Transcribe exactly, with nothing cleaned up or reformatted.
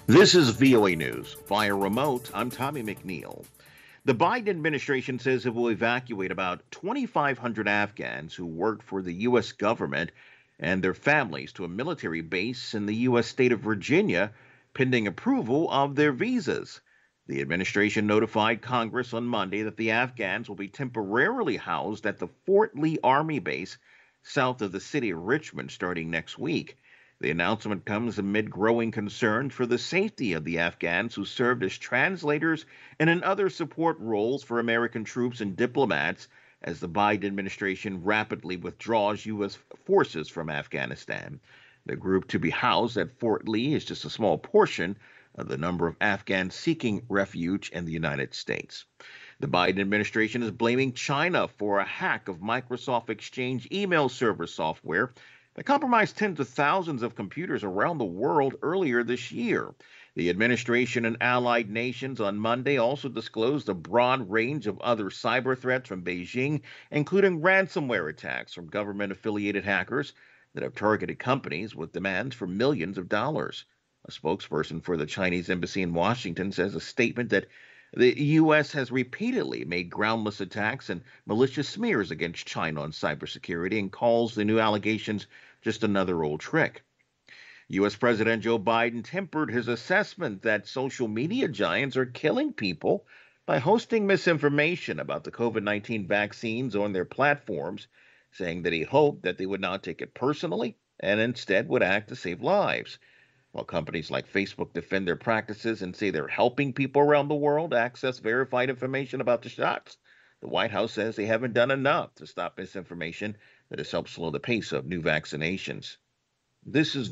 This is V O A News. Via remote, I'm Tommy McNeil. The Biden administration says it will evacuate about twenty-five hundred Afghans who worked for the U S government and their families to a military base in the U S state of Virginia, pending approval of their visas. The administration notified Congress on Monday that the Afghans will be temporarily housed at the Fort Lee Army Base south of the city of Richmond starting next week. The announcement comes amid growing concern for the safety of the Afghans who served as translators and in other support roles for American troops and diplomats as the Biden administration rapidly withdraws U S forces from Afghanistan. The group to be housed at Fort Lee is just a small portion of the number of Afghans seeking refuge in the United States. The Biden administration is blaming China for a hack of Microsoft Exchange email server software that compromised tens of thousands of computers around the world earlier this year. The administration and allied nations on Monday also disclosed a broad range of other cyber threats from Beijing, including ransomware attacks from government affiliated hackers that have targeted companies with demands for millions of dollars. A spokesperson for the Chinese embassy in Washington says a statement that the U S has repeatedly made groundless attacks and malicious smears against China on cybersecurity and calls the new allegations just another old trick. U S. President Joe Biden tempered his assessment that social media giants are killing people by hosting misinformation about the COVID nineteen vaccines on their platforms, saying that he hoped that they would not take it personally and instead would act to save lives. While companies like Facebook defend their practices and say they're helping people around the world access verified information about the shots, the White House says they haven't done enough to stop misinformation that has helped slow the pace of new vaccinations. This is